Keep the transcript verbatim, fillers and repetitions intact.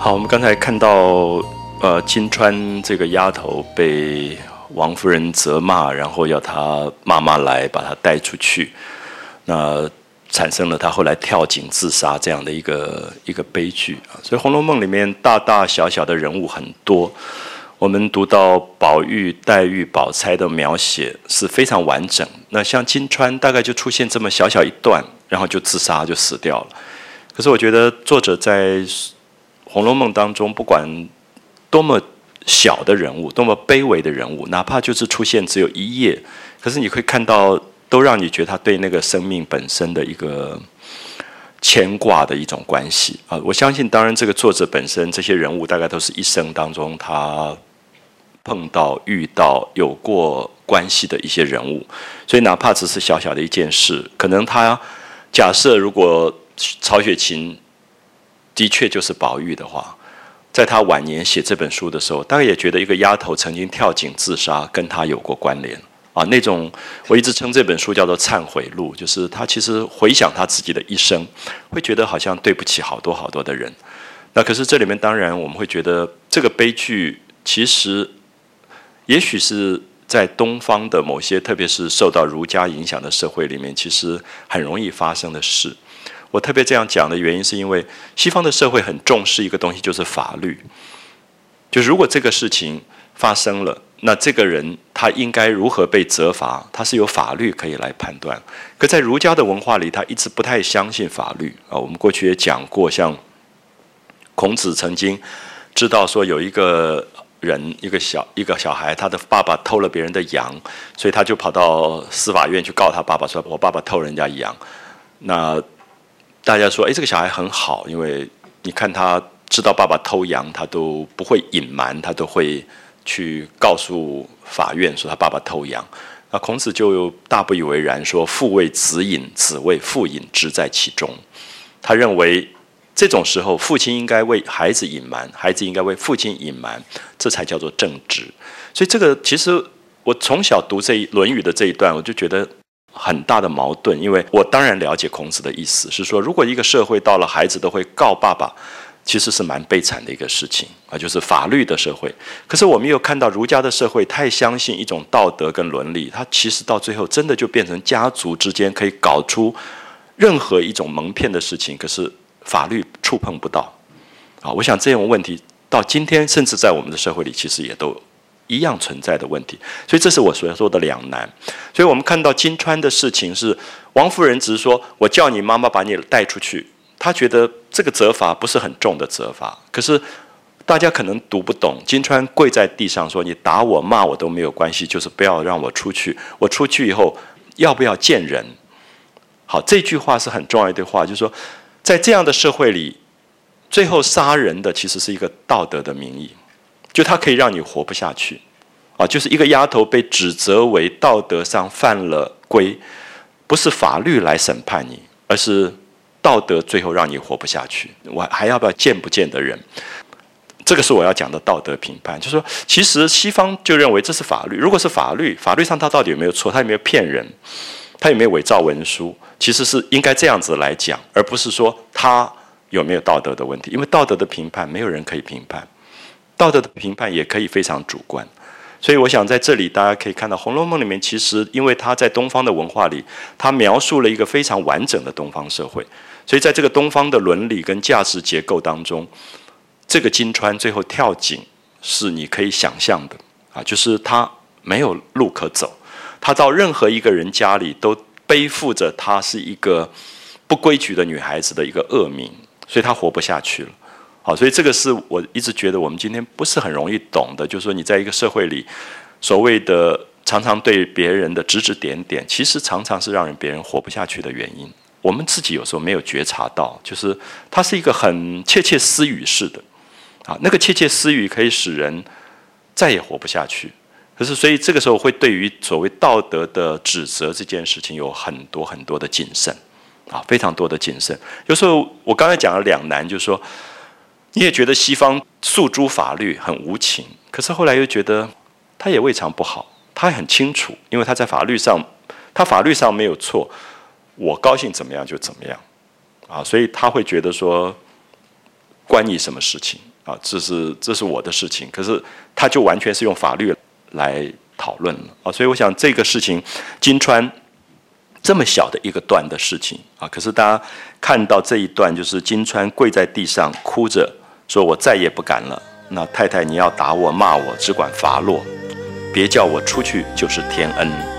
好，我们刚才看到，呃，金川这个丫头被王夫人责骂，然后要她妈妈来把她带出去，那产生了她后来跳井自杀这样的一个一个悲剧啊。所以《红楼梦》里面大大小小的人物很多，我们读到宝玉、黛玉、宝钗的描写是非常完整。那像金川大概就出现这么小小一段，然后就自杀就死掉了。可是我觉得作者在《红楼梦》当中，不管多么小的人物，多么卑微的人物，哪怕就是出现只有一页，可是你会看到，都让你觉得他对那个生命本身的一个牵挂的一种关系啊。我相信，当然这个作者本身，这些人物大概都是一生当中他碰到、遇到、有过关系的一些人物，所以哪怕只是小小的一件事，可能他假设如果曹雪芹的确就是宝玉的话，在他晚年写这本书的时候，大概也觉得一个丫头曾经跳井自杀跟他有过关联啊。那种我一直称这本书叫做忏悔录，就是他其实回想他自己的一生，会觉得好像对不起好多好多的人。那可是这里面当然我们会觉得这个悲剧其实也许是在东方的某些特别是受到儒家影响的社会里面，其实很容易发生的事。我特别这样讲的原因是因为西方的社会很重视一个东西，就是法律。就是如果这个事情发生了，那这个人他应该如何被责罚，他是有法律可以来判断。可在儒家的文化里，他一直不太相信法律啊。我们过去也讲过，像孔子曾经知道说有一个人，一个小一个小孩，他的爸爸偷了别人的羊，所以他就跑到司法院去告他爸爸，说我爸爸偷人家羊。那大家说，哎，这个小孩很好，因为你看他知道爸爸偷羊，他都不会隐瞒，他都会去告诉法院说他爸爸偷羊。那孔子就大不以为然，说父为子隐，子为父隐，之在其中。他认为这种时候，父亲应该为孩子隐瞒，孩子应该为父亲隐瞒，这才叫做正直。所以这个其实我从小读这一《论语》的这一段，我就觉得很大的矛盾，因为我当然了解孔子的意思是说，如果一个社会到了孩子都会告爸爸，其实是蛮悲惨的一个事情啊，就是法律的社会。可是我们又看到儒家的社会太相信一种道德跟伦理，它其实到最后真的就变成家族之间可以搞出任何一种蒙骗的事情，可是法律触碰不到啊。我想这种问题到今天，甚至在我们的社会里，其实也都一样存在的问题，所以这是我所说的两难。所以我们看到金川的事情是，王夫人只是说我叫你妈妈把你带出去，她觉得这个责罚不是很重的责罚，可是大家可能读不懂。金川跪在地上说，你打我骂我都没有关系，就是不要让我出去，我出去以后要不要见人。好，这句话是很重要的话，就是说在这样的社会里，最后杀人的其实是一个道德的名义，就它可以让你活不下去啊！就是一个丫头被指责为道德上犯了规，不是法律来审判你，而是道德最后让你活不下去。我还要不要见不见的人？这个是我要讲的道德评判，就是说，其实西方就认为这是法律。如果是法律，法律上他到底有没有错？他有没有骗人？他有没有伪造文书？其实是应该这样子来讲，而不是说他有没有道德的问题。因为道德的评判，没有人可以评判。道德的评判也可以非常主观，所以我想在这里大家可以看到，《红楼梦》里面其实因为它在东方的文化里，它描述了一个非常完整的东方社会，所以在这个东方的伦理跟价值结构当中，这个金川最后跳井是你可以想象的啊，就是他没有路可走，他到任何一个人家里都背负着他是一个不规矩的女孩子的一个恶名，所以他活不下去了。好，所以这个是我一直觉得我们今天不是很容易懂的，就是说你在一个社会里，所谓的常常对别人的指指点点，其实常常是让人别人活不下去的原因。我们自己有时候没有觉察到，就是它是一个很窃窃私语式的，啊，那个窃窃私语可以使人再也活不下去。可是，所以这个时候会对于所谓道德的指责这件事情有很多很多的谨慎，啊，非常多的谨慎。有时候我刚才讲了两难，就是说。你也觉得西方诉诸法律很无情，可是后来又觉得他也未尝不好，他很清楚，因为他在法律上，他法律上没有错，我高兴怎么样就怎么样，啊，所以他会觉得说关你什么事情啊，这是这是我的事情。可是他就完全是用法律来讨论了啊，所以我想这个事情，金川这么小的一个段的事情啊，可是大家看到这一段，就是金川跪在地上哭着说：“我再也不敢了。那太太，你要打我骂我，只管罚落，别叫我出去就是天恩。”